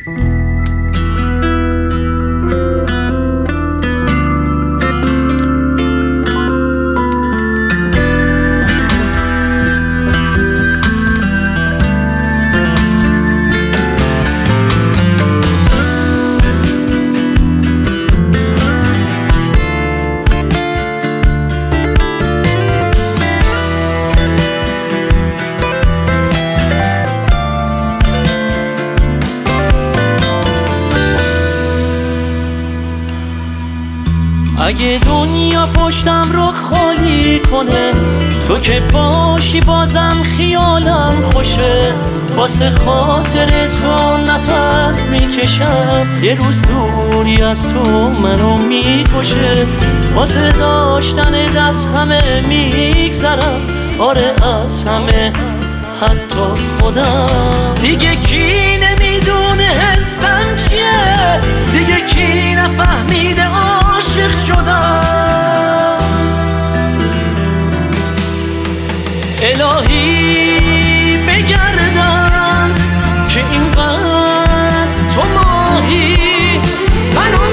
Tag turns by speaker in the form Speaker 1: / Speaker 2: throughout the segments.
Speaker 1: اگه دنیا پشتم رو خالی کنه، تو که باشی بازم خیالم خوشه. واسه خاطر تو نفس میکشم، یه روز دوری از تو منو میکشه. واسه داشتن دست همه میگذرم، آره از همه حتی خودم. دیگه کی نمیدونه حسم چیه، دیگه کی نفهمیده عاشق شدم. الهی بگردم که اینقدر تو ماهی، منم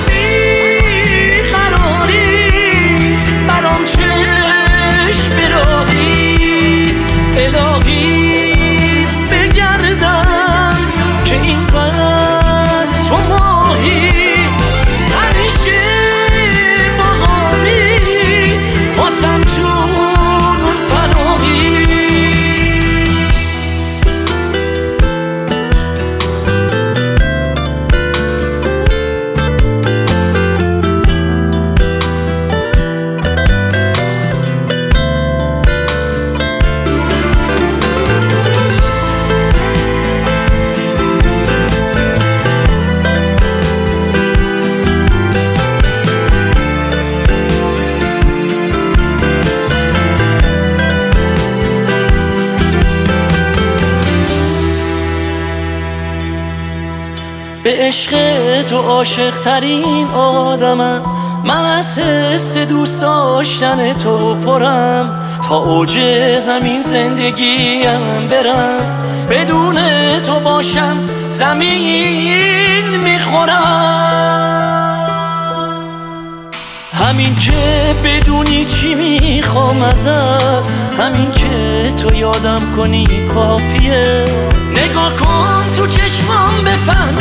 Speaker 1: بیقراری، برام چشم براهی. الهی بگردم که اینقدر تو ماهی، همیشه باهامی، واسم جون پناهی. به عشق تو عاشق ترین آدمم، من از حس دوست داشتن تو پرم. تا اوج همین زندگیم برم، بدون تو باشم زمین میخورم. همین که بدونی چی میخوام ازت، همین که تو یادم کنی کافیه. نگاه کن تو چشمام بفهم